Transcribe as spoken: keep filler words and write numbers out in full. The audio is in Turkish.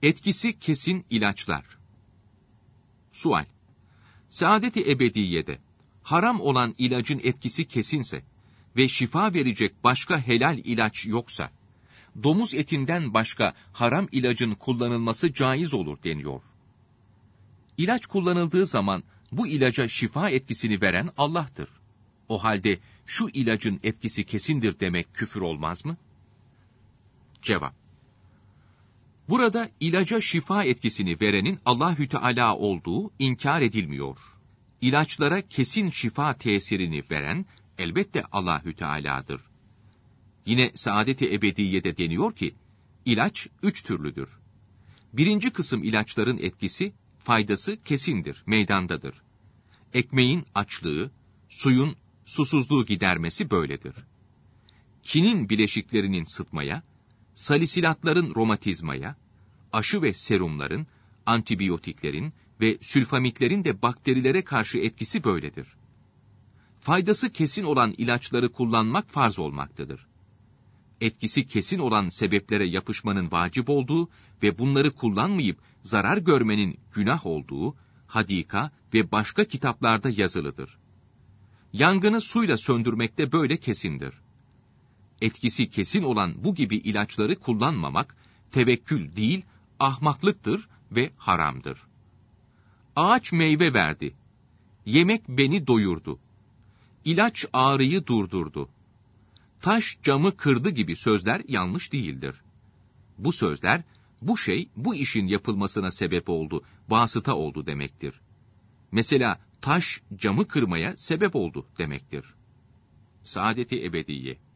Etkisi kesin ilaçlar. Sual: Saadet-i ebediyede haram olan ilacın etkisi kesinse ve şifa verecek başka helal ilaç yoksa, domuz etinden başka haram ilacın kullanılması caiz olur deniyor. İlaç kullanıldığı zaman bu ilaca şifa etkisini veren Allah'tır. O halde şu ilacın etkisi kesindir demek küfür olmaz mı? Cevap: Burada ilaca şifa etkisini verenin Allahü Teala olduğu inkar edilmiyor. İlaçlara kesin şifa tesirini veren elbette Allahü Teala'dır. Yine Saadet-i Ebediye'de deniyor ki, ilaç üç türlüdür. Birinci kısım ilaçların etkisi, faydası kesindir, meydandadır. Ekmeğin açlığı, suyun susuzluğu gidermesi böyledir. Kinin bileşiklerinin sıtmaya, salisilatların romatizmaya, aşı ve serumların, antibiyotiklerin ve sülfamitlerin de bakterilere karşı etkisi böyledir. Faydası kesin olan ilaçları kullanmak farz olmaktadır. Etkisi kesin olan sebeplere yapışmanın vacip olduğu ve bunları kullanmayıp zarar görmenin günah olduğu, Hadika ve başka kitaplarda yazılıdır. Yangını suyla söndürmekte böyle kesindir. Etkisi kesin olan bu gibi ilaçları kullanmamak, tevekkül değil, ahmaklıktır ve haramdır. Ağaç meyve verdi. Yemek beni doyurdu. İlaç ağrıyı durdurdu. Taş camı kırdı gibi sözler yanlış değildir. Bu sözler, bu şey bu işin yapılmasına sebep oldu, vasıta oldu demektir. Mesela taş camı kırmaya sebep oldu demektir. Saadet-i Ebediye.